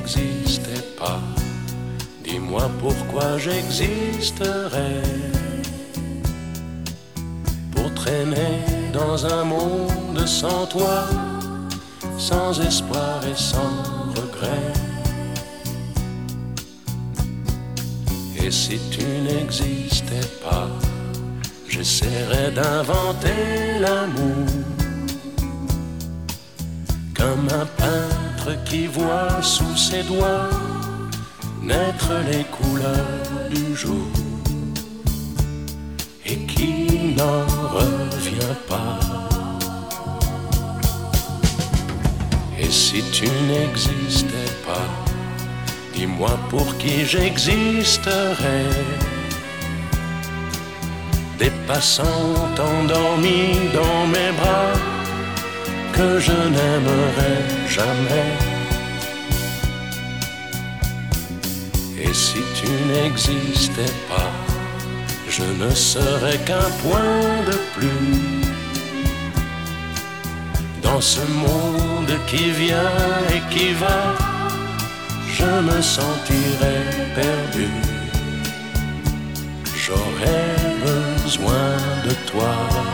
n'existais pas, dis-moi pourquoi j'existerais. Pour traîner dans un monde sans toi, sans espoir et sans regret. Et si tu n'existais pas, j'essaierais d'inventer l'amour, comme un peintre qui voit sous ses doigts naître les couleurs du jour et qui n'en revient pas. Et si tu n'existais pas, dis-moi pour qui j'existerais. Des passants endormis dans mes bras que je n'aimerais jamais. Et si tu n'existais pas, je ne serais qu'un point de plus dans ce monde qui vient et qui va. Je me sentirais perdu. J'aurais besoin de toi.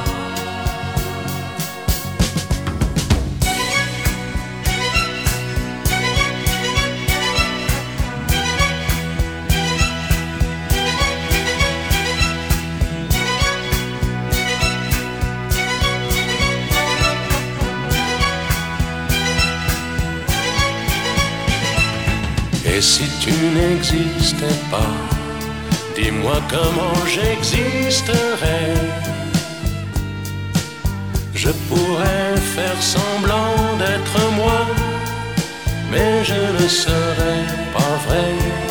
Et si tu n'existais pas, dis-moi comment j'existerais. Je pourrais faire semblant d'être moi, mais je ne serais pas vrai.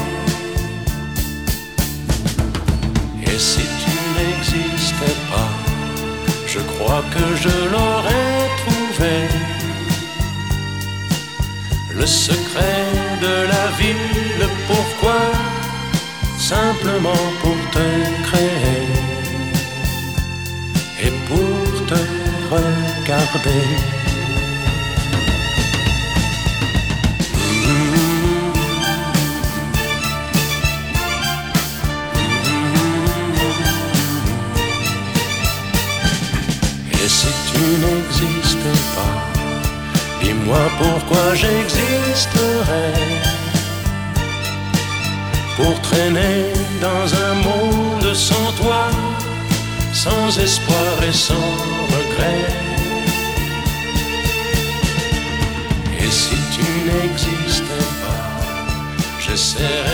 Et si tu n'existais pas, je crois que je l'aurais trouvé. Le secret de la vie, le pourquoi, simplement pour te créer et pour te regarder. Et si tu n'existais pas, dis-moi pourquoi j'existerais. Pour traîner dans un monde sans toi, sans espoir et sans regret. Et si tu n'existais pas, j'essaierais